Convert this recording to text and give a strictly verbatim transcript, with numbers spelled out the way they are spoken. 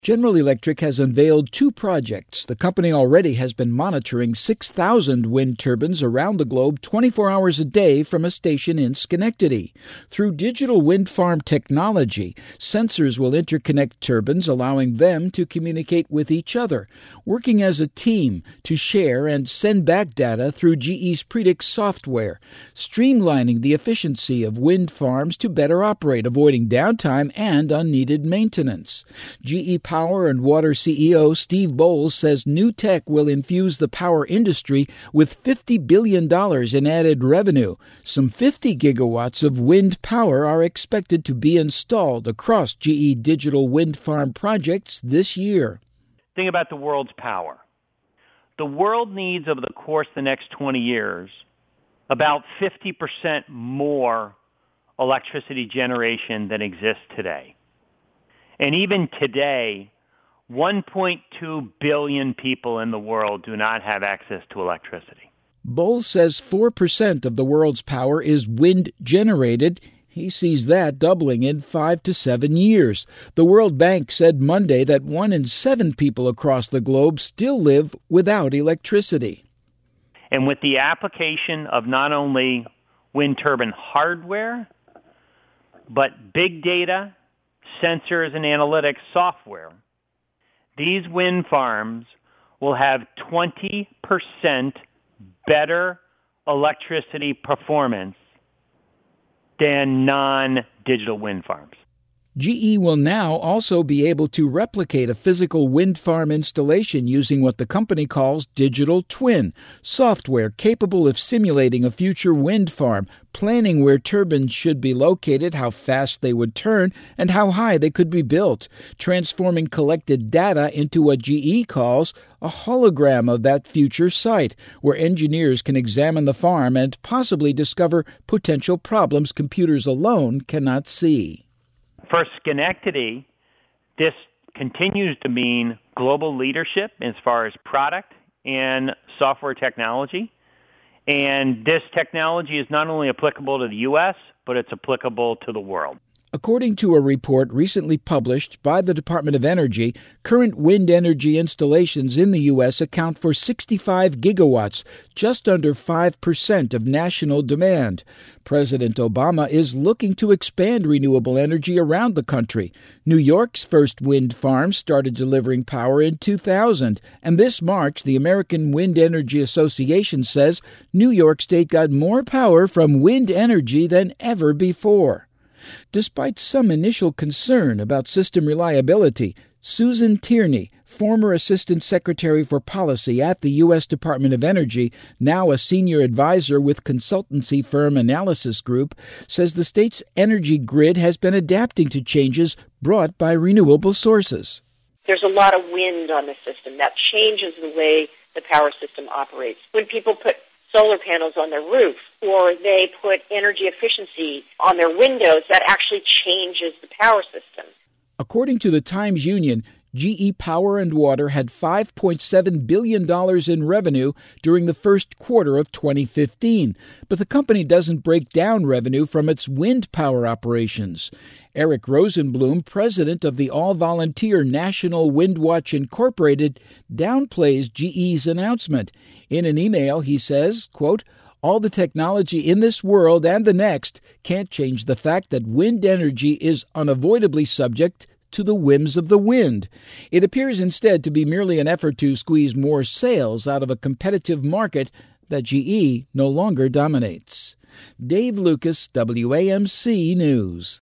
General Electric has unveiled two projects. The company already has been monitoring six thousand wind turbines around the globe twenty-four hours a day from a station in Schenectady. Through digital wind farm technology, sensors will interconnect turbines, allowing them to communicate with each other, working as a team to share and send back data through G E's Predix software, streamlining the efficiency of wind farms to better operate, avoiding downtime and unneeded maintenance. G E Power and Water C E O Steve Bowles says new tech will infuse the power industry with fifty billion dollars in added revenue. Some fifty gigawatts of wind power are expected to be installed across G E digital wind farm projects this year. Think about the world's power. The world needs, over the course of the next twenty years, about fifty percent more electricity generation than exists today. And even today, one point two billion people in the world do not have access to electricity. Bowles says four percent of the world's power is wind-generated. He sees that doubling in five to seven years. The World Bank said Monday that one in seven people across the globe still live without electricity. And with the application of not only wind turbine hardware, but big data, sensors and analytics software, these wind farms will have twenty percent better electricity performance than non-digital wind farms. G E will now also be able to replicate a physical wind farm installation using what the company calls digital twin, software capable of simulating a future wind farm, planning where turbines should be located, how fast they would turn, and how high they could be built, transforming collected data into what G E calls a hologram of that future site, where engineers can examine the farm and possibly discover potential problems computers alone cannot see. For Schenectady, this continues to mean global leadership as far as product and software technology. And this technology is not only applicable to the U S, but it's applicable to the world. According to a report recently published by the Department of Energy, current wind energy installations in the U S account for sixty-five gigawatts, just under five percent of national demand. President Obama is looking to expand renewable energy around the country. New York's first wind farm started delivering power in two thousand, and this March, the American Wind Energy Association says New York State got more power from wind energy than ever before. Despite some initial concern about system reliability, Susan Tierney, former Assistant Secretary for Policy at the U S Department of Energy, now a senior advisor with consultancy firm Analysis Group, says the state's energy grid has been adapting to changes brought by renewable sources. There's a lot of wind on the system. That changes the way the power system operates. When people put solar panels on their roof, or they put energy efficiency on their windows, that actually changes the power system. According to the Times Union, G E Power and Water had five point seven billion dollars in revenue during the first quarter of twenty fifteen, but the company doesn't break down revenue from its wind power operations. Eric Rosenblum, president of the all-volunteer National Windwatch Incorporated, downplays G E's announcement. In an email, he says, quote, "All the technology in this world and the next can't change the fact that wind energy is unavoidably subject to the whims of the wind. It appears instead to be merely an effort to squeeze more sales out of a competitive market that G E no longer dominates." Dave Lucas, W A M C News.